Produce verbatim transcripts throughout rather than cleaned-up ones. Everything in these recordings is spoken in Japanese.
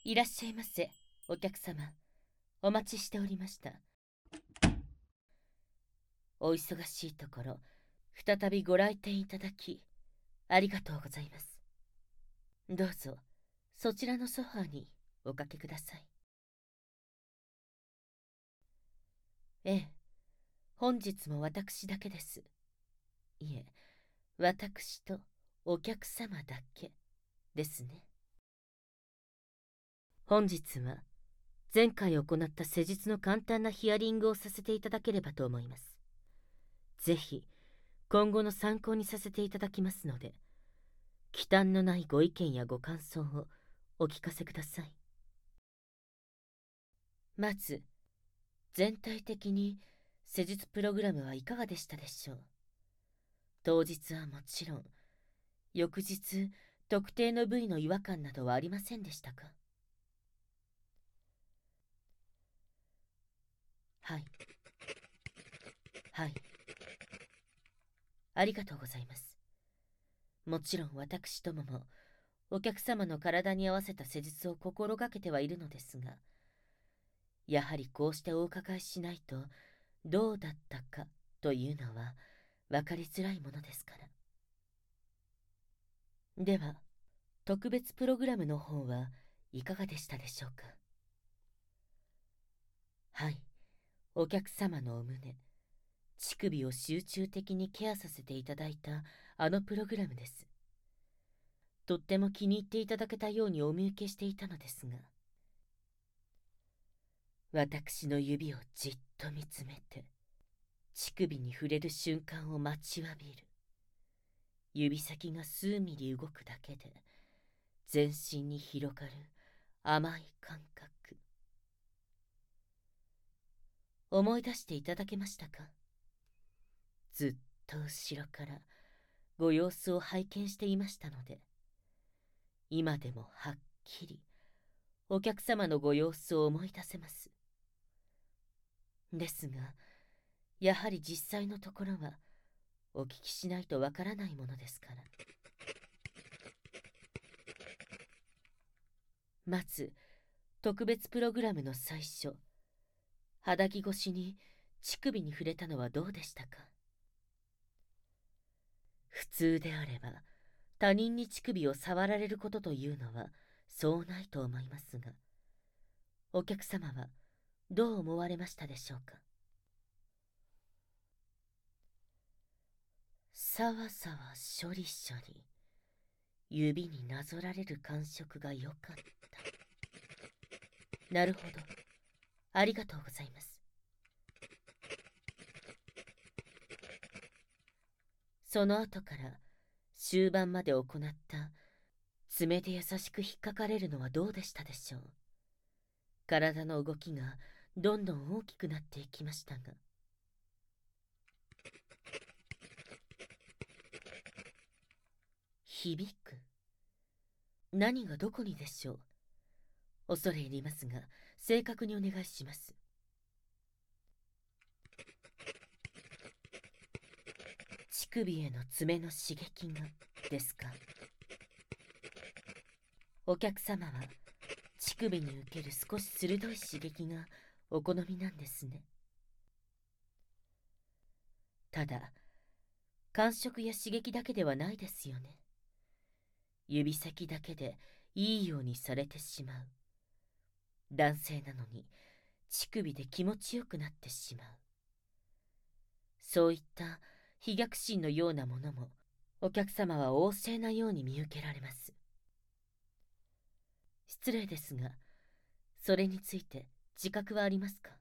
いらっしゃいませ、お客様。お待ちしておりました。お忙しいところ、再びご来店いただき、ありがとうございます。どうぞ、そちらのソファーにおかけください。ええ、本日も私だけです。いえ、私とお客様だけですね。本日は、前回行った施術の簡単なヒアリングをさせていただければと思います。ぜひ、今後の参考にさせていただきますので、忌憚のないご意見やご感想をお聞かせください。まず、全体的に施術プログラムはいかがでしたでしょう。当日はもちろん、翌日、特定の部位の違和感などはありませんでしたか？はい。はい。ありがとうございます。もちろん私どもも、お客様の体に合わせた施術を心がけてはいるのですが、やはりこうしてお伺いしないと、どうだったかというのは分かりづらいものですから。では、特別プログラムの方はいかがでしたでしょうか？はい、お客様のお胸、乳首を集中的にケアさせていただいたあのプログラムです。とっても気に入っていただけたようにお見受けしていたのですが、私の指をじっと見つめて、乳首に触れる瞬間を待ちわびる。指先が数ミリ動くだけで、全身に広がる甘い感覚。思い出していただけましたか？ずっと後ろからご様子を拝見していましたので、今でもはっきりお客様のご様子を思い出せます。ですが、やはり実際のところはお聞きしないとわからないものですから。まず、特別プログラムの最初、肌着越しに乳首に触れたのはどうでしたか？普通であれば、他人に乳首を触られることというのはそうないと思いますが、お客様はどう思われましたでしょうか？さわさわしょりしょり、指になぞられる感触がよかった。なるほど。ありがとうございます。その後から終盤まで行った爪で優しく引っかかれるのはどうでしたでしょう。体の動きがどんどん大きくなっていきましたが、響く？何がどこにでしょう。恐れ入りますが、正確にお願いします。乳首への爪の刺激がですか？お客様は乳首に受ける少し鋭い刺激がお好みなんですね。ただ、感触や刺激だけではないですよね。指先だけでいいようにされてしまう。男性なのに乳首で気持ちよくなってしまう。そういった飛躍心のようなものもお客様は旺盛なように見受けられます。失礼ですが、それについて自覚はありますか？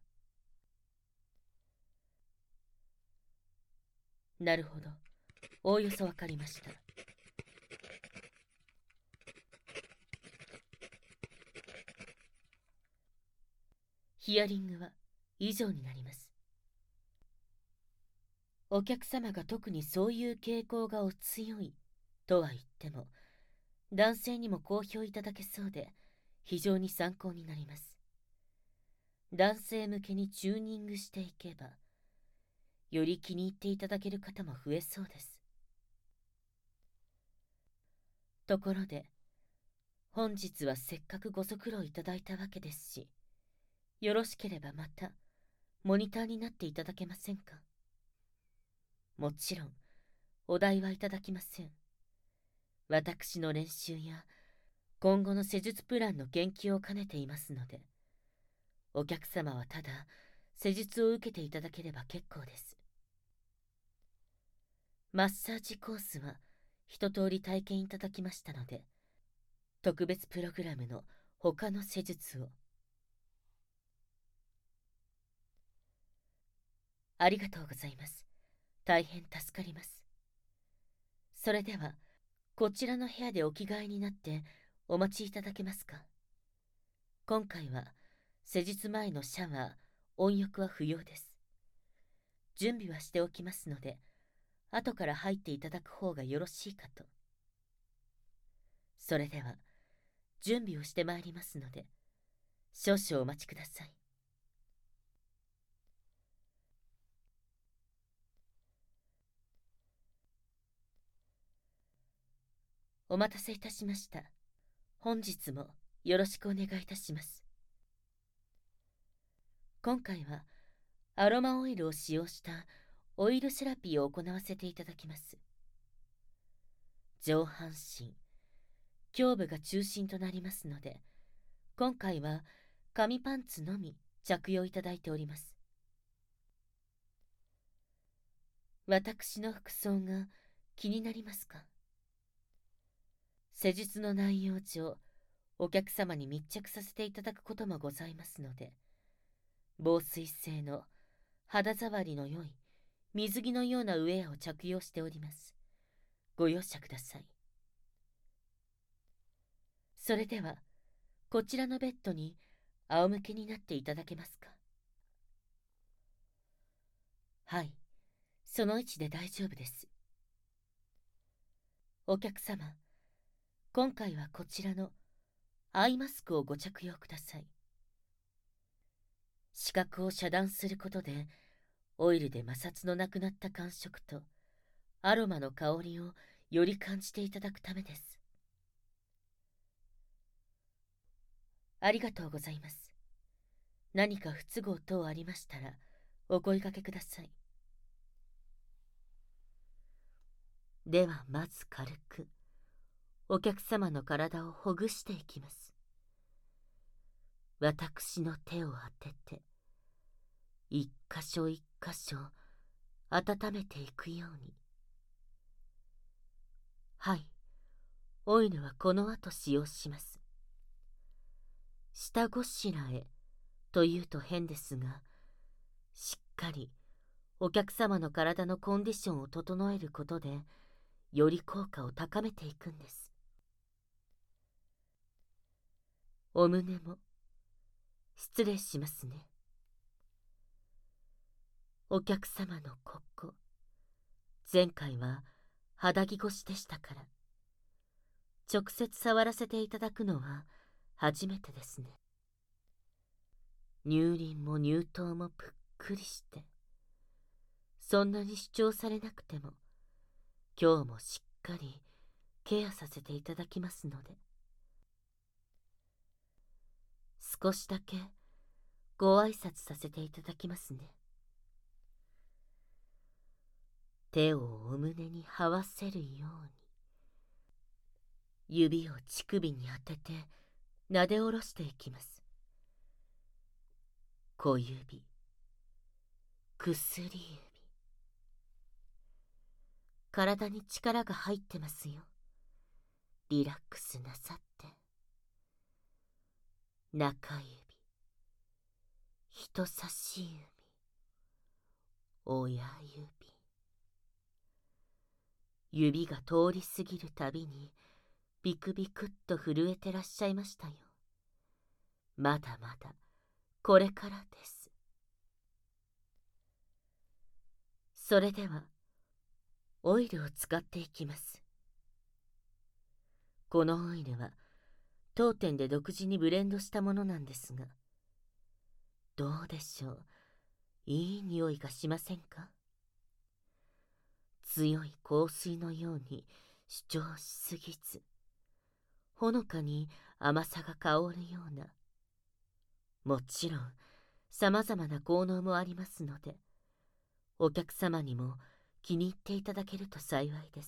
なるほど。おおよそわかりました。ヒアリングは以上になります。お客様が特にそういう傾向がお強いとは言っても、男性にも好評いただけそうで非常に参考になります。男性向けにチューニングしていけば、より気に入っていただける方も増えそうです。ところで、 本日はせっかくご足労いただいたわけですし、よろしければまたモニターになっていただけませんか。もちろんお代はいただきません。私の練習や今後の施術プランの研究を兼ねていますので、お客様はただ施術を受けていただければ結構です。マッサージコースは一通り体験いただきましたので、特別プログラムの他の施術を。ありがとうございます。大変助かります。それではこちらの部屋でお着替えになってお待ちいただけますか。今回は施術前のシャワー、温浴は不要です。準備はしておきますので、後から入っていただく方がよろしいかと。それでは準備をしてまいりますので、少々お待ちください。お待たせいたしました。本日もよろしくお願いいたします。今回はアロマオイルを使用したオイルセラピーを行わせていただきます。上半身、胸部が中心となりますので、今回は紙パンツのみ着用いただいております。私の服装が気になりますか。施術の内容上、お客様に密着させていただくこともございますので、防水性の肌触りの良い水着のようなウェアを着用しております。ご容赦ください。それではこちらのベッドに仰向けになっていただけますか。はい、その位置で大丈夫です。お客様、今回はこちらのアイマスクをご着用ください。視覚を遮断することで、オイルで摩擦のなくなった感触とアロマの香りをより感じていただくためです。ありがとうございます。何か不都合等ありましたらお声掛けください。ではまず軽くお客様の体をほぐしていきます。私の手を当てて一箇所一箇所温めていくように。はい、オイルはこの後使用します。下ごしらえというと変ですが、しっかりお客様の体のコンディションを整えることで、より効果を高めていくんです。お胸も失礼しますね。お客様のここ、前回は肌着越しでしたから、直接触らせていただくのは初めてですね。乳輪も乳頭もぷっくりして、そんなに主張されなくても、今日もしっかりケアさせていただきますので、少しだけご挨拶させていただきますね。手をお胸に這わせるように、指を乳首に当てて撫で下ろしていきます。小指、薬指、体に力が入ってますよ。リラックスなさって。中指、人差し指、親指。指が通り過ぎるたびにビクビクっと震えてらっしゃいましたよ。まだまだこれからです。それではオイルを使っていきます。このオイルは当店で独自にブレンドしたものなんですが、どうでしょう、いい匂いがしませんか。強い香水のように主張しすぎず、 ほのかに甘さが香るような。もちろん、様々な効能もありますので、お客様にも気に入っていただけると幸いです。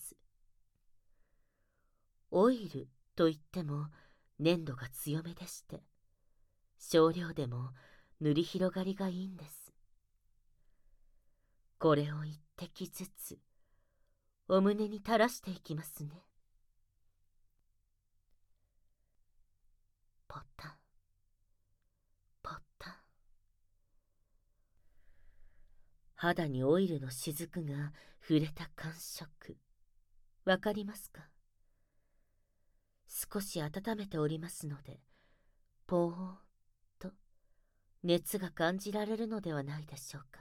オイルといっても粘度が強めでして、少量でも塗り広がりがいいんです。これを一滴ずつお胸に垂らしていきますね。ポタポタ。肌にオイルの雫が触れた感触、わかりますか？少し温めておりますので、ぽーっと熱が感じられるのではないでしょうか。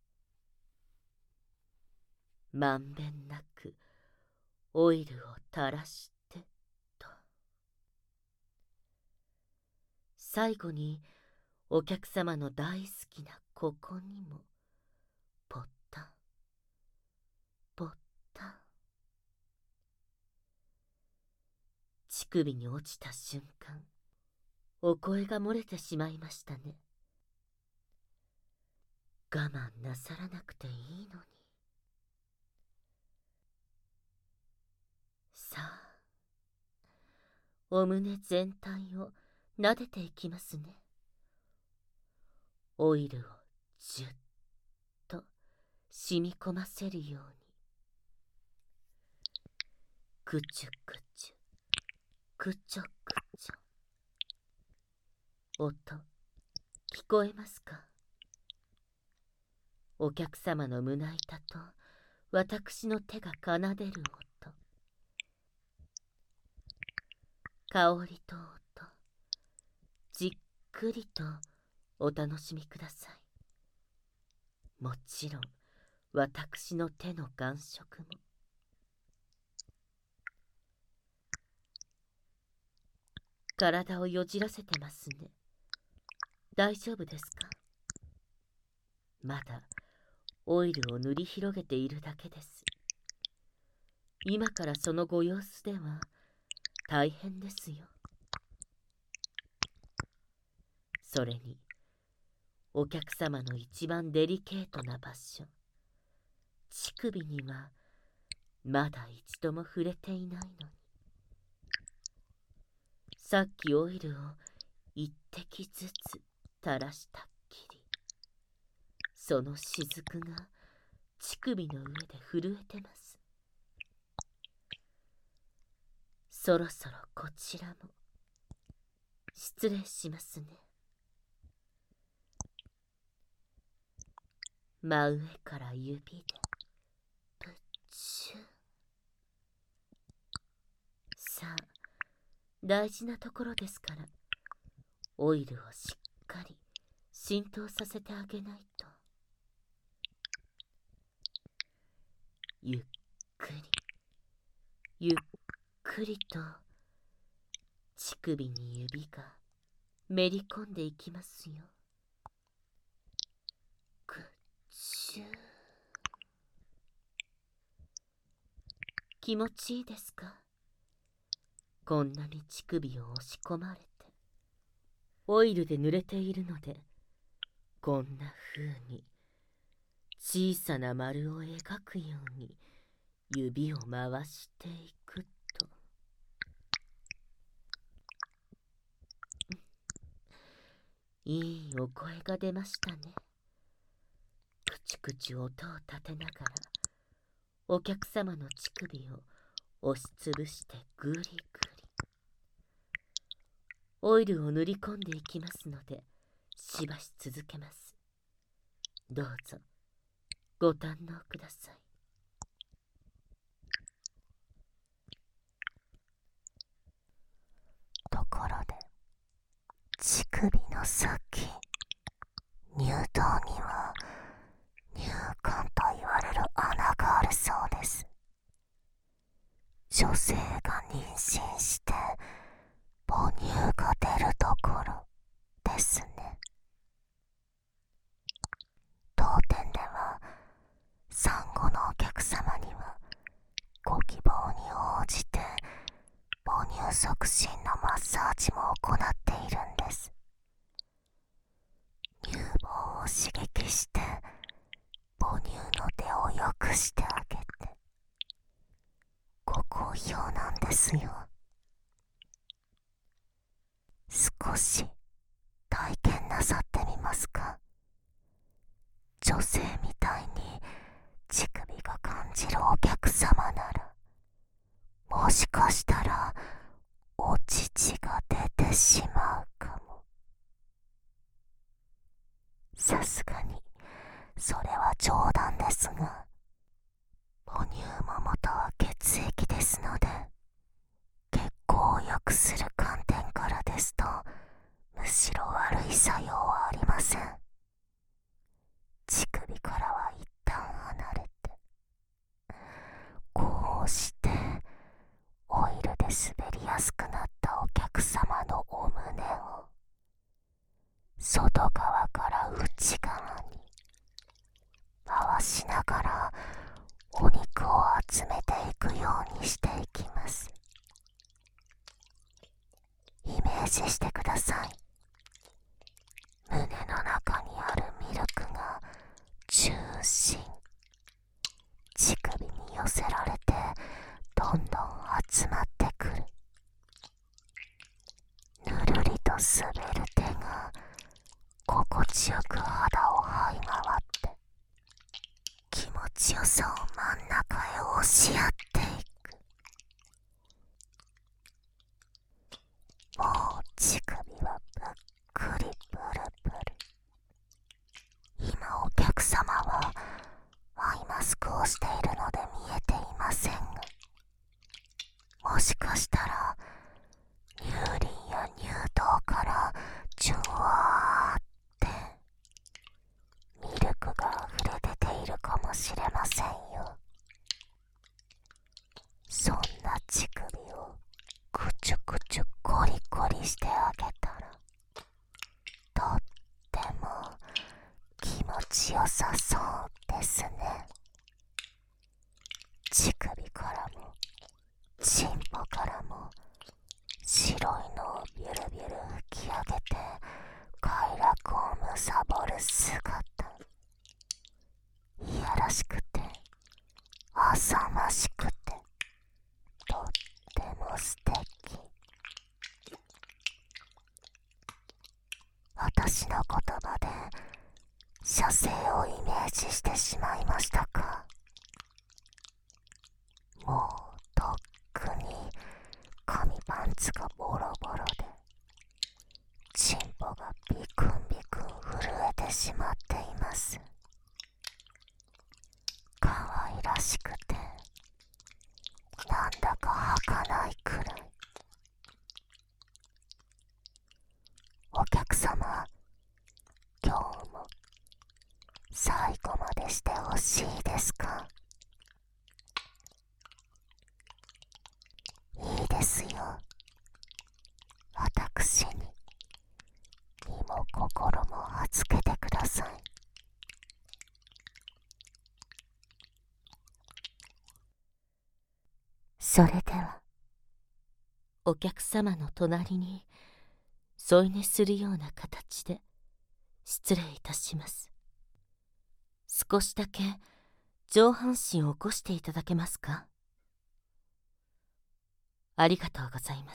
まんべんなくオイルを垂らしてと。最後にお客様の大好きなここにもポッタポッタ。乳首に落ちた瞬間、お声が漏れてしまいましたね。我慢なさらなくていいのに。さあ、お胸全体を撫でていきますね。オイルをじゅっと染み込ませるように。くちゅくちゅ、くちょくちょ。音、聞こえますか？お客様の胸板と私の手が奏でる音。香りと音、じっくりとお楽しみください。もちろん、私の手の感触も。体をよじらせてますね。大丈夫ですか？まだオイルを塗り広げているだけです。今からそのご様子では大変ですよ。それに、お客様の一番デリケートな場所、乳首にはまだ一度も触れていないのに。さっきオイルを一滴ずつ垂らしたっきり、その雫が乳首の上で震えてます。そろそろこちらも失礼しますね。真上から指でプッチュ。さあ、大事なところですから、オイルをしっかり浸透させてあげないと。ゆっくり、ゆっくりと乳首に指がめり込んでいきますよ。くっちゅー。気持ちいいですか？こんなに乳首を押し込まれて。オイルで濡れているので、こんな風に小さな丸を描くように指を回していくと。いいお声が出ましたね。くちくち音を立てながら、お客様の乳首を押しつぶしてぐりぐり。オイルを塗り込んでいきますので、しばし続けます。どうぞ、ご堪能ください。 ところで、乳首の先、乳頭には乳管と言われる穴があるそうです。女性が妊娠して母乳が出るところですね。当店では産後のお客様にはご希望に応じて母乳促進のッサージも行っているんです。乳房を刺激して母乳の出を良くしてあげて、ご好評なんですよ。少し体験なさってみますか？女性みたいに乳首が感じるお客様なら、もしかしたらお乳が出てしまうかも。さすがにそれは冗談ですが、母乳も元は血液ですので、血行を良くする観点からですと、むしろ悪い作用はありません。乳首からは一旦離れて、こうしてオイルで滑りやすくなったお客様のお胸を外側から内側に回しながらお肉を集めていくようにしていきます。イメージしてください。胸の中にあるミルクが中心、乳首に寄せられてどんどん集まってくる。ぬるりと滑る手が心地よく肌を這い回って気持ちよさを真ん中へ押し合っていく。もう乳首はぷっくりプルプル。今お客様はアイマスクをしているので見えていませんが、もしかしたら乳輪や乳頭からジュワーってミルクが溢れ出ているかもしれませんよ。そんな乳首をくちゅくちゅコリコリしてあげたら、とっても気持ちよさそうですね。乳首からもチンポからも白いのをビュルビュル吹き上げて快楽をむさぼる姿、いやらしくて浅ましくてとっても素敵。私の言葉で射精をイメージしてしまいましたか？もうとっくに紙パンツがボロボロで、チンポがビクンビクン震えてしまっています。可愛らしくてなんだか儚いくらい。お客様、今日も最後までしてほしいですか？いいですよ。私に身も心も預けてください。 それではお客様の隣に添い寝するような形で失礼いたします。少しだけ上半身を起こしていただけますか？ありがとうございます。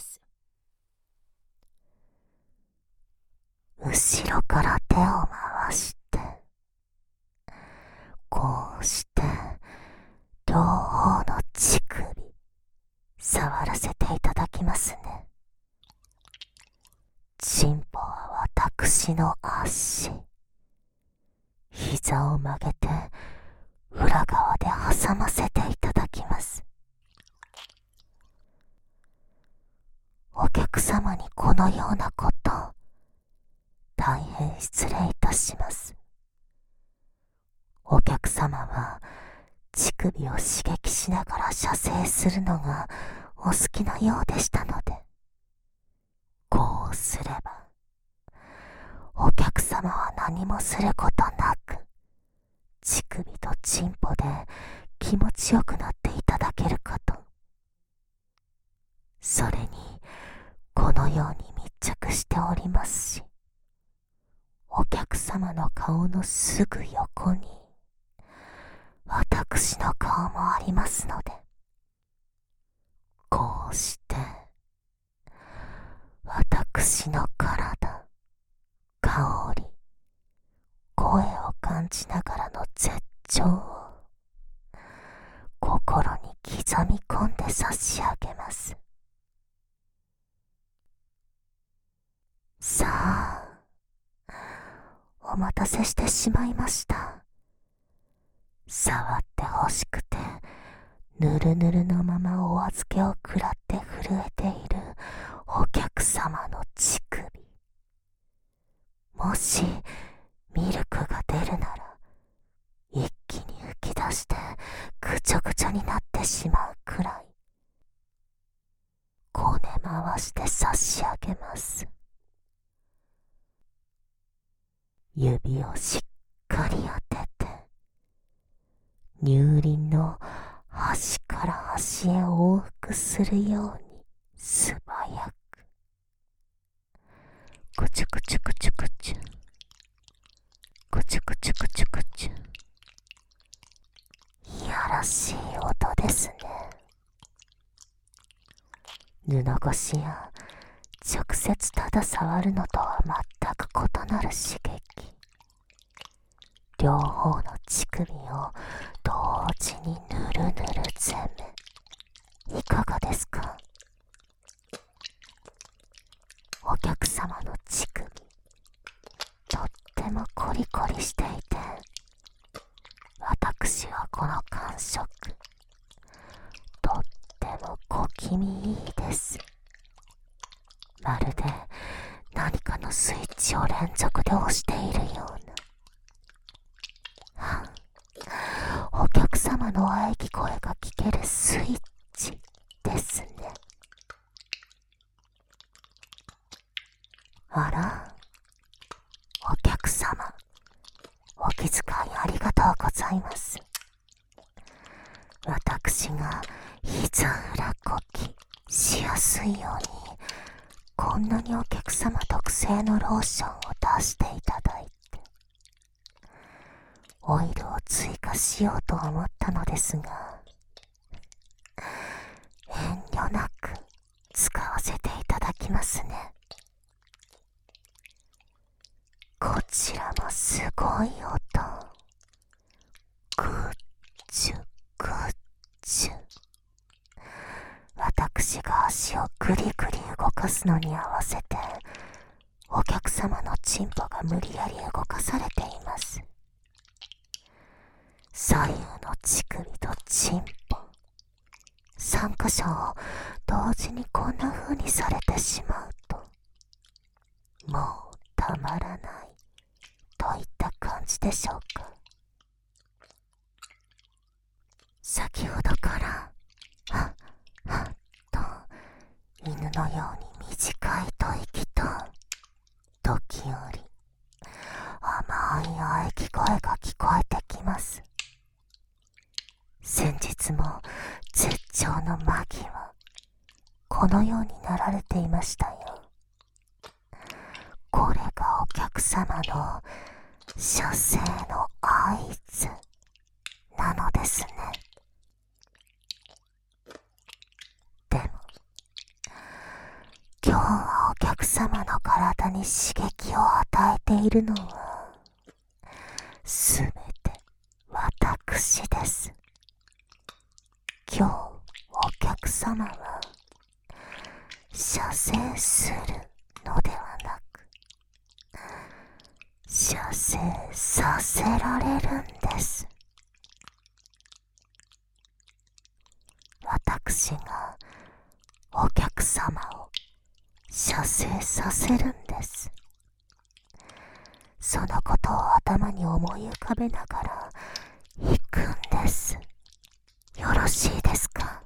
後ろから手を回してこうして両方の乳首触らせていただきますね。チンポは私の足、膝を曲げて裏側で挟ませていただきます。お客様にこのようなこと、大変失礼いたします。お客様は乳首を刺激しながら射精するのがお好きなようでしたので、こうすればお客様は何もすることなく、乳首とチンポで気持ちよくなっていただけるかと。それにこののように密着しておりますし、お客様の顔のすぐ横に私の顔もありますので、こうして私の体、香り、声を感じながらの絶頂を心に刻み込んで差し上げます。さあ、お待たせしてしまいました。触ってほしくてぬるぬるのままお預けを食らって震えているお客様の乳首。もしミルクが出るなら一気に吹き出してぐちょぐちょになってしまうくらいこね回して差し上げます。指をしっかり当てて乳輪の端から端へ往復するように素早くぐちゅぐちゅぐちゅぐちゅぐちゅぐちゅぐちゅぐちゅ、いやらしい音ですね。布越しや直接ただ触るのとは全く異なる刺激。両方の乳首を同時にぬるぬる攻め、いかがですか？お客様の乳首、とってもコリコリしていて、私はこの感触、とっても小気味いいです。まるで何かのスイッチを連続で押しているような。お客様の喘ぎ声が聞けるスイッチですね。あら、お客様、お気遣いありがとうございます。私が膝裏こきしやすいようにこんなにお客様特製のローションを出していただいて、オイルを追加しようと思ったのですが、遠慮なく使わせていただきますね。こちらもすごい音。グッチュグッチュ。私が足をグリグリ動かすのに合わせて、お客様のチンポが無理やり動かされています。左右の乳首とチンポ、三箇所を同時にこんな風にされてしまうと、もうたまらないといった感じでしょうか。先ほどからはっはっと犬のように短い吐息と時折甘い喘ぎ声が聞こえてきます。先日も絶頂の間際、このようになられていましたよ。これがお客様の射精の合図なのですね。でも今日はお客様の体に刺激を与えているのはすべて私です。今日お客様は射精するのではなく、射精させられるんです。私がお客様を射精させるんです。そのことを頭に思い浮かべながら行くんです。よろしいですか？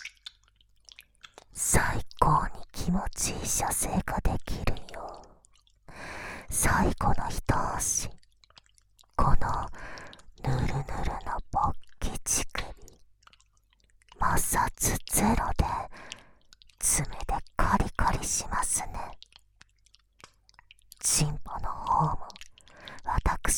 最高に気持ちいい射精ができるよう、最後の一押し、このぬるぬるの勃起乳首、摩擦ゼロで爪でカリカリしますね。